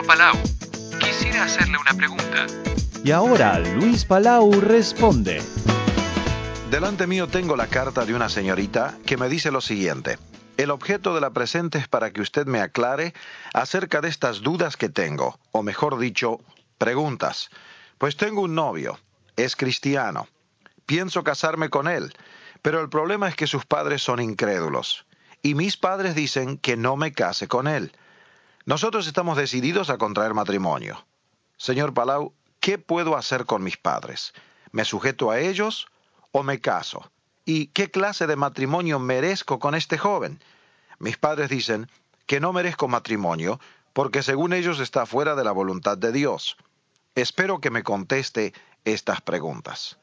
Palau. Quisiera hacerle una pregunta. Y ahora Luis Palau responde. Delante mío tengo la carta de una señorita que me dice lo siguiente. El objeto de la presente es para que usted me aclare acerca de estas dudas que tengo, o mejor dicho, preguntas. Pues tengo un novio, es cristiano. Pienso casarme con él, pero el problema es que sus padres son incrédulos. Y mis padres dicen que no me case con él. Nosotros estamos decididos a contraer matrimonio. Señor Palau, ¿qué puedo hacer con mis padres? ¿Me sujeto a ellos o me caso? ¿Y qué clase de matrimonio merezco con este joven? Mis padres dicen que no merezco matrimonio porque según ellos está fuera de la voluntad de Dios. Espero que me conteste estas preguntas.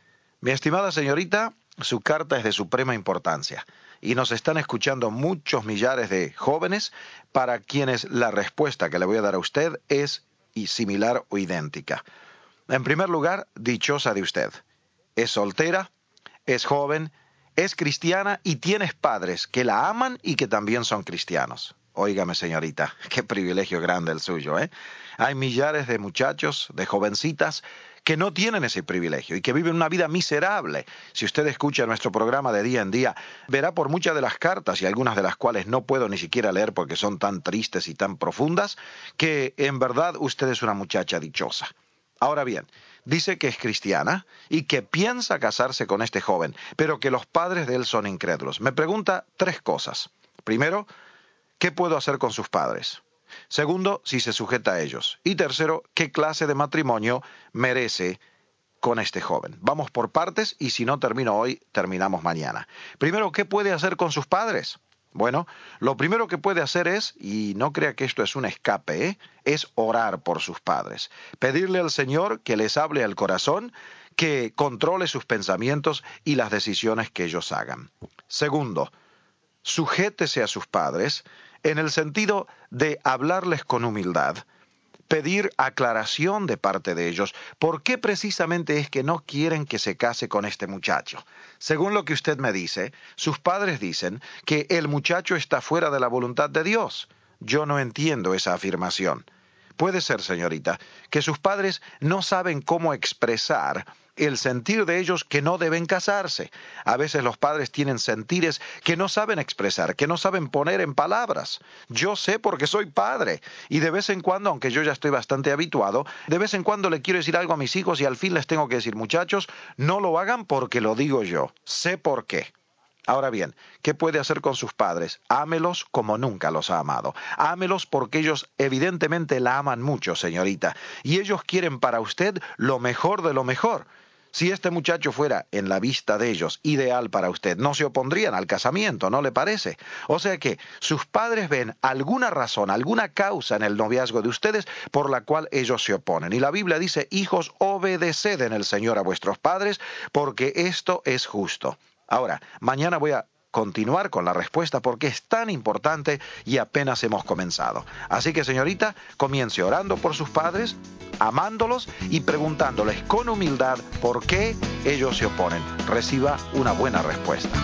Mi estimada señorita, su carta es de suprema importancia y nos están escuchando muchos millares de jóvenes para quienes la respuesta que le voy a dar a usted es similar o idéntica. En primer lugar, dichosa de usted. Es soltera, es joven, es cristiana y tienes padres que la aman y que también son cristianos. Óigame, señorita, qué privilegio grande el suyo, ¿eh? Hay millares de muchachos, de jovencitas, que no tienen ese privilegio y que viven una vida miserable. Si usted escucha nuestro programa de día en día, verá por muchas de las cartas, y algunas de las cuales no puedo ni siquiera leer porque son tan tristes y tan profundas, que en verdad usted es una muchacha dichosa. Ahora bien, dice que es cristiana y que piensa casarse con este joven, pero que los padres de él son incrédulos. Me pregunta tres cosas. Primero, ¿qué puedo hacer con sus padres? Segundo, si se sujeta a ellos. Y tercero, ¿qué clase de matrimonio merece con este joven? Vamos por partes y si no termino hoy, terminamos mañana. Primero, ¿qué puede hacer con sus padres? Bueno, lo primero que puede hacer es, y no crea que esto es un escape, es orar por sus padres. Pedirle al Señor que les hable al corazón, que controle sus pensamientos y las decisiones que ellos hagan. Segundo, sujétese a sus padres en el sentido de hablarles con humildad, pedir aclaración de parte de ellos. ¿Por qué precisamente es que no quieren que se case con este muchacho? Según lo que usted me dice, sus padres dicen que el muchacho está fuera de la voluntad de Dios. Yo no entiendo esa afirmación. Puede ser, señorita, que sus padres no saben cómo expresar el sentir de ellos que no deben casarse. A veces los padres tienen sentires que no saben expresar, que no saben poner en palabras. Yo sé porque soy padre y de vez en cuando, aunque yo ya estoy bastante habituado, de vez en cuando le quiero decir algo a mis hijos y al fin les tengo que decir, muchachos, no lo hagan porque lo digo yo. Sé por qué. Ahora bien, ¿qué puede hacer con sus padres? Ámelos como nunca los ha amado. Ámelos porque ellos evidentemente la aman mucho, señorita, y ellos quieren para usted lo mejor de lo mejor. Si este muchacho fuera, en la vista de ellos, ideal para usted, no se opondrían al casamiento, ¿no le parece? O sea que sus padres ven alguna razón, alguna causa en el noviazgo de ustedes por la cual ellos se oponen. Y la Biblia dice, hijos, obedeced en el Señor a vuestros padres, porque esto es justo. Ahora, mañana voy a continuar con la respuesta porque es tan importante y apenas hemos comenzado. Así que, señorita, comience orando por sus padres, amándolos y preguntándoles con humildad por qué ellos se oponen. Reciba una buena respuesta.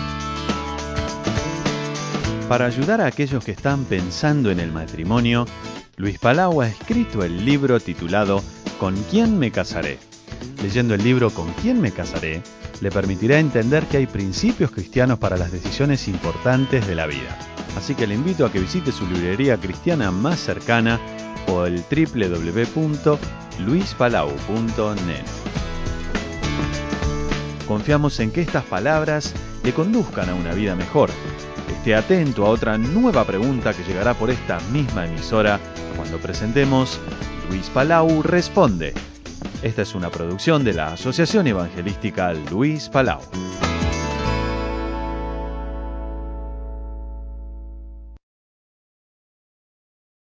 Para ayudar a aquellos que están pensando en el matrimonio, Luis Palau ha escrito el libro titulado ¿Con quién me casaré? Leyendo el libro ¿Con quién me casaré?, le permitirá entender que hay principios cristianos para las decisiones importantes de la vida. Así que le invito a que visite su librería cristiana más cercana o el www.luispalau.net. Confiamos en que estas palabras le conduzcan a una vida mejor. Esté atento a otra nueva pregunta que llegará por esta misma emisora cuando presentemos Luis Palau Responde. Esta es una producción de la Asociación Evangelística Luis Palau.